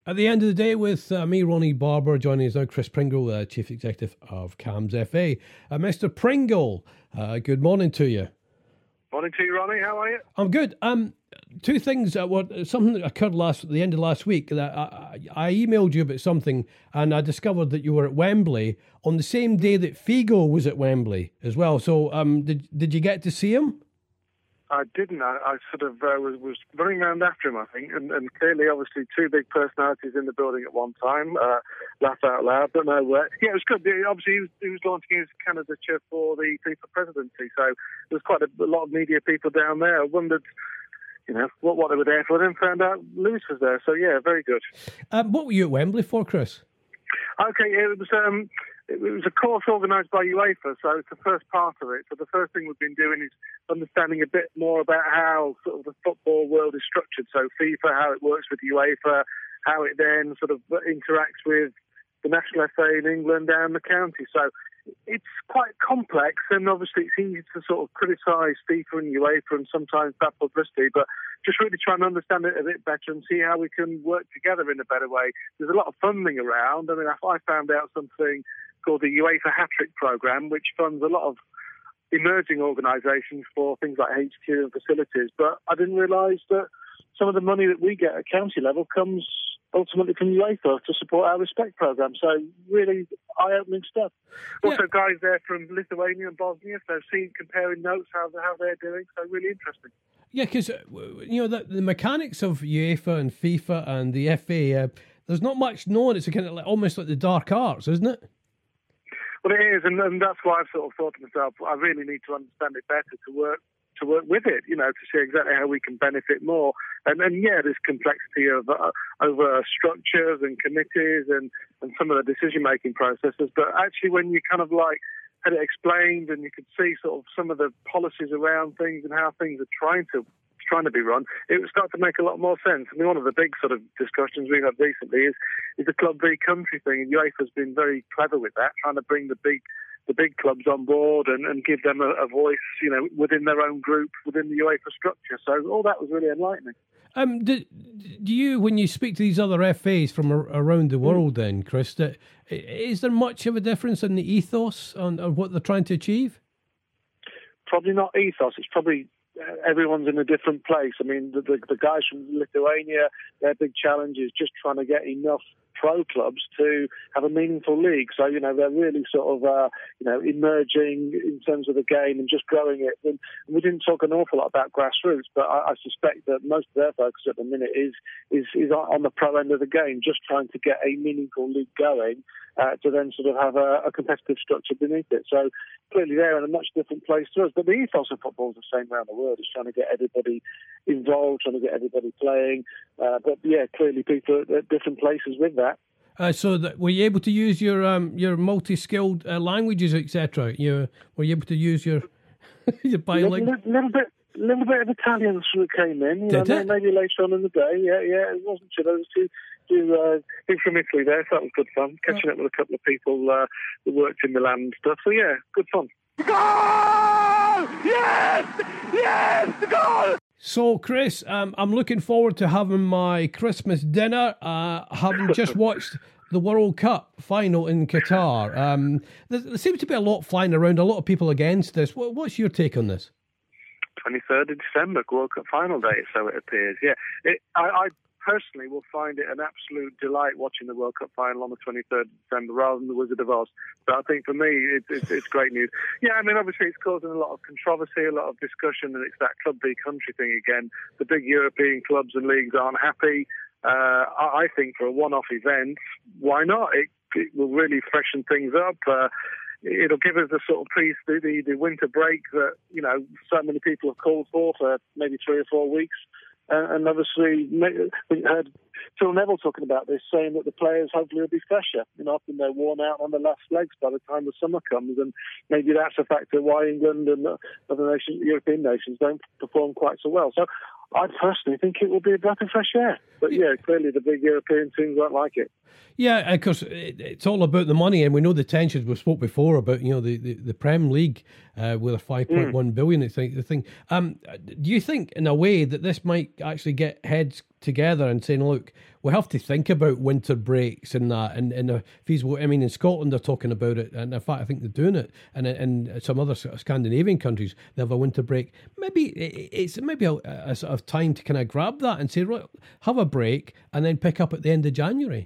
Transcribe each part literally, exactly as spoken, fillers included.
At the end of the day, with uh, me, Ronnie Barber, joining us now, Chris Pringle, uh, Chief Executive of C A M S F A. Uh, Mister Pringle, uh, good morning to you. Morning to you, Ronnie. How are you? I'm good. Um, two things. Uh, what something that occurred last at the end of last week. That I, I emailed you about something, and I discovered that you were at Wembley on the same day that Figo was at Wembley as well. So, um, did did you get to see him? I didn't. I, I sort of uh, was, was running around after him, I think, and, and clearly, obviously, two big personalities in the building at one time. Uh, laugh out loud, don't know where. Yeah, it was good. Obviously, he was, he was launching his candidature for the FIFA presidency, so there was quite a, a lot of media people down there. I wondered, you know, what, what they were there for, then found out Lewis was there. So, yeah, very good. Um, what were you at Wembley for, Chris? Okay, it was um, it was a course organised by UEFA, so it's the first part of it. So the first thing we've been doing is understanding a bit more about how sort of the football world is structured. So FIFA, how it works with UEFA, how it then sort of interacts with the National F A in England and the county. So it's quite complex, and obviously it's easy to sort of criticise FIFA and UEFA and sometimes bad publicity, but just really trying to understand it a bit better and see how we can work together in a better way. There's a lot of funding around. I mean, I found out something called the UEFA Hat-Trick Programme, which funds a lot of emerging organisations for things like H Q and facilities, but I didn't realise that some of the money that we get at county level comes ultimately from UEFA to support our Respect programme. So really eye-opening stuff. Yeah. Also guys there from Lithuania and Bosnia, so seeing, comparing notes, how, how they're doing, so really interesting. Yeah, because, you know, the, the mechanics of UEFA and FIFA and the F A, uh, there's not much known. It's a kind of like, almost like the dark arts, isn't it? Well, it is, and, and that's why I've sort of thought to myself, I really need to understand it better to work to work with it, you know, to see exactly how we can benefit more. And then, yeah, there's complexity of uh, over structures and committees and, and some of the decision-making processes. But actually, when you kind of like had it explained and you could see sort of some of the policies around things and how things are trying to trying to be run, it would start to make a lot more sense. I mean, one of the big sort of discussions we've had recently is, is the club v country thing, and UEFA's been very clever with that, trying to bring the big the big clubs on board and, and give them a, a voice, you know, within their own group, within the UEFA structure. So all that was really enlightening. Um, do, do you, when you speak to these other F As from ar- around the world, mm. then, Chris, that, is there much of a difference in the ethos on, on what they're trying to achieve? Probably not ethos. It's probably everyone's in a different place. I mean, the, the, the guys from Lithuania, their big challenge is just trying to get enough pro clubs to have a meaningful league. So, you know, they're really sort of, uh, you know, emerging in terms of the game and just growing it. And we didn't talk an awful lot about grassroots, but I, I suspect that most of their focus at the minute is, is, is on the pro end of the game, just trying to get a meaningful league going uh, to then sort of have a, a competitive structure beneath it. So clearly they're in a much different place to us. But the ethos of football is the same around the world. It's trying to get everybody involved, trying to get everybody playing. Uh, but yeah, clearly people are at different places with that. Uh, so that, were you able to use your um, your multi-skilled uh, languages, et cetera? You were you able to use your your bilingual? Little, little bit, little bit of Italian sort of came in. You Did know, it? Maybe later on in the day. Yeah, yeah. It wasn't too. There was two, two uh, people from Italy there, so that was good fun. Catching oh. up with a couple of people uh, that worked in Milan and stuff. So yeah, good fun. Goal! Yes! Yes! Goal! So, Chris, um, I'm looking forward to having my Christmas dinner, uh, having just watched the World Cup final in Qatar. Um, there, there seems to be a lot flying around, a lot of people against this. What, what's your take on this? twenty-third of December, World Cup final day, so it appears. Yeah, it, I, I personally will find it an absolute delight watching the World Cup final on the twenty-third of December rather than the Wizard of Oz. So I think for me, it's, it's, it's great news. Yeah, I mean, obviously it's causing a lot of controversy, a lot of discussion, and it's that club v country thing again. The big European clubs and leagues aren't happy. Uh, I, I think for a one-off event, why not? It, it will really freshen things up. Uh, It'll give us the sort of pre the, the, the winter break that, you know, so many people have called for for maybe three or four weeks. Uh, and obviously, we heard Phil Neville talking about this, saying that the players hopefully will be fresher. You know, often they're worn out on the last legs by the time the summer comes, and maybe that's a factor why England and other nations, European nations don't perform quite so well. So I personally think it will be a breath of fresh air. But yeah, clearly the big European teams won't like it. Yeah, of course, it's all about the money, and we know the tensions. We spoke before about, you know, the, the, the Prem League uh, with a five point one mm. billion. It's like the thing. Um, do you think, in a way, that this might actually get heads together and saying, look, we have to think about winter breaks and that, and, and a feasible. I mean, in Scotland they're talking about it, and in fact I think they're doing it, and in some other sort of Scandinavian countries they have a winter break. Maybe it's maybe a, a sort of time to kind of grab that and say, right, have a break and then pick up at the end of January.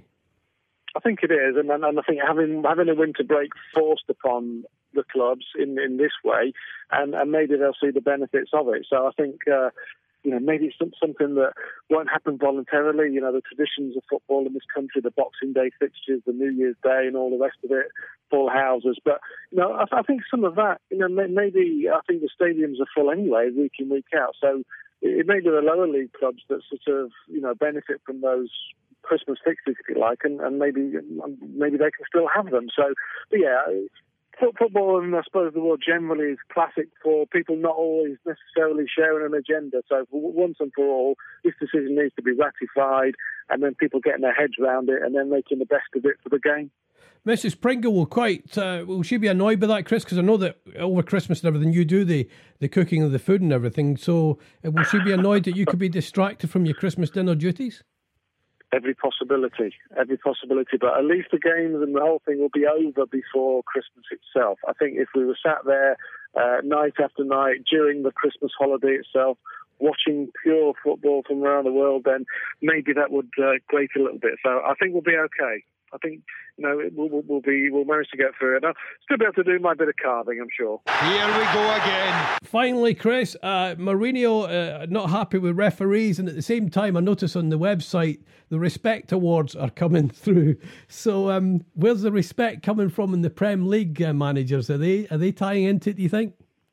I think it is, and, and I think having having a winter break forced upon the clubs in, in this way, and, and maybe they'll see the benefits of it. So I think. Uh, You know, maybe it's something that won't happen voluntarily. You know, the traditions of football in this country, the Boxing Day fixtures, the New Year's Day and all the rest of it, full houses. But, you know, I, I think some of that, you know, maybe I think the stadiums are full anyway, week in, week out. So it may be the lower league clubs that sort of, you know, benefit from those Christmas fixtures, if you like, and, and maybe maybe they can still have them. So, but yeah, football and I suppose the world generally is classic for people not always necessarily sharing an agenda. So for once and for all, this decision needs to be ratified and then people getting their heads around it and then making the best of it for the game. Missus Pringle will quite, uh, will she be annoyed by that, Chris? Because I know that over Christmas and everything, you do the, the cooking of the food and everything. So uh, will she be annoyed that you could be distracted from your Christmas dinner duties? Every possibility, every possibility. But at least the games and the whole thing will be over before Christmas itself. I think if we were sat there uh, night after night during the Christmas holiday itself, watching pure football from around the world, then maybe that would uh, grate a little bit. So I think we'll be okay. I think, you know, we'll, we'll, we'll be we'll manage to get through it. I'll still be able to do my bit of carving, I'm sure. Here we go again. Finally, Chris, uh, Mourinho uh, not happy with referees, and at the same time, I notice on the website the respect awards are coming through. So, um, where's the respect coming from in the Prem League uh, managers? Are they are they tying into it? Do you think?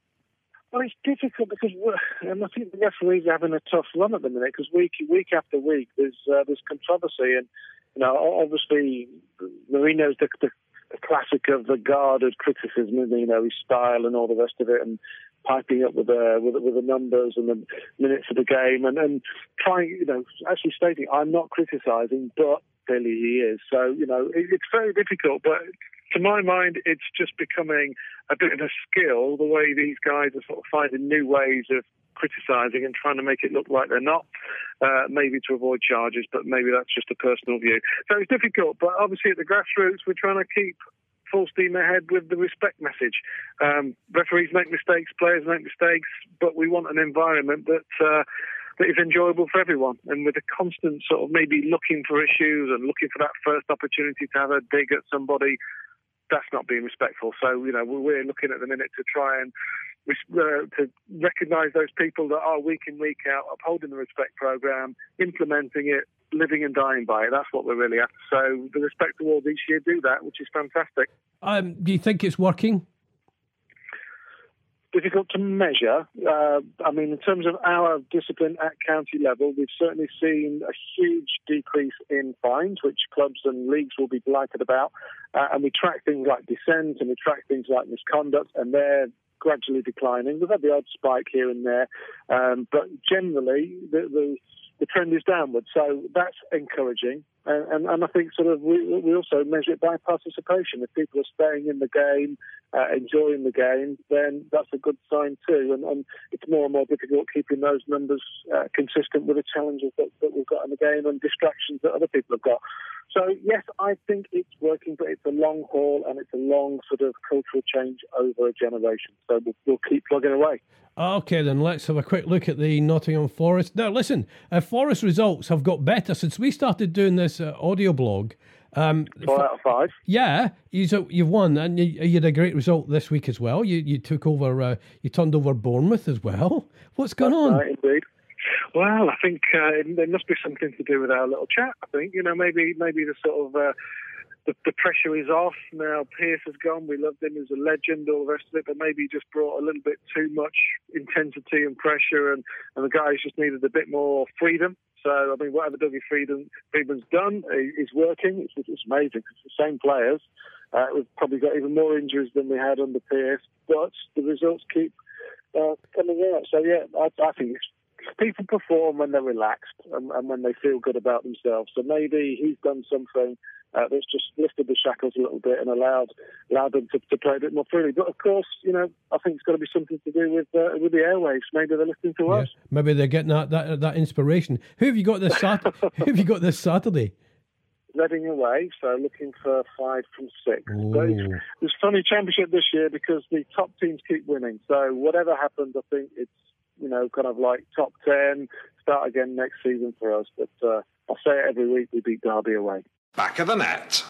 Well, it's difficult because um, I think the referees are having a tough run at the minute because week week after week there's uh, there's controversy, and you know obviously Mourinho's the, the, the classic of the guarded criticism, you know, his style and all the rest of it, and piping up with the with, with the numbers and the minutes of the game, and, and trying, you know, actually stating I'm not criticising, but clearly he is. So you know it, it's very difficult, but. To my mind, it's just becoming a bit of a skill, the way these guys are sort of finding new ways of criticising and trying to make it look like they're not, uh, maybe to avoid charges, but maybe that's just a personal view. So it's difficult, but obviously at the grassroots, we're trying to keep full steam ahead with the respect message. Um, referees make mistakes, players make mistakes, but we want an environment that... Uh, that is enjoyable for everyone, and with a constant sort of maybe looking for issues and looking for that first opportunity to have a dig at somebody, that's not being respectful. So, you know, we're looking at the minute to try and uh, to recognise those people that are week in, week out, upholding the respect programme, implementing it, living and dying by it. That's what we're really after. So the Respect Awards each year do that, which is fantastic. Um, do you think it's working? Difficult to measure. Uh, I mean, in terms of our discipline at county level, we've certainly seen a huge decrease in fines, which clubs and leagues will be delighted about. Uh, and we track things like dissent and we track things like misconduct, and they're gradually declining. We've had the odd spike here and there, um, but generally the, the the trend is downward. So that's encouraging. And, and, and I think sort of we, we also measure it by participation. If people are staying in the game, uh, enjoying the game, then that's a good sign too. And, and it's more and more difficult keeping those numbers uh, consistent with the challenges that, that we've got in the game and distractions that other people have got. So yes, I think it's working, but it's a long haul and it's a long sort of cultural change over a generation. So we'll, we'll keep plugging away. Okay, then let's have a quick look at the Nottingham Forest. Now, listen, uh, Forest results have got better since we started doing this uh, audio blog. Um, Four out of five. Yeah, you've, you've won, and you, you had a great result this week as well. You you took over, uh, you turned over Bournemouth as well. What's going That's on? Right, indeed. Well, I think uh, there must be something to do with our little chat. I think, you know, maybe maybe the sort of uh, the, the pressure is off now. Pierce has gone. We loved him as a legend, all the rest of it, but maybe he just brought a little bit too much intensity and pressure, and, and the guys just needed a bit more freedom. So, I mean, whatever Dougie Friedman, Friedman's done is working. It's, it's amazing. It's the same players. Uh, we've probably got even more injuries than we had under Pierce, but the results keep uh, coming out. So, yeah, I, I think it's people perform when they're relaxed and, and when they feel good about themselves. So maybe he's done something uh, that's just lifted the shackles a little bit and allowed allowed them to, to play a bit more freely. But of course, you know, I think it's got to be something to do with uh, with the airwaves. Maybe they're listening to yeah. us. Maybe they're getting that that, that inspiration. Who have you got this Sat? Who have you got this Saturday? Reading away, so looking for five from six. But it's, it's a funny championship this year because the top teams keep winning. So whatever happens, I think it's, you know, kind of like top ten, start again next season for us. But uh, I say it every week, we beat Derby away. Back of the net.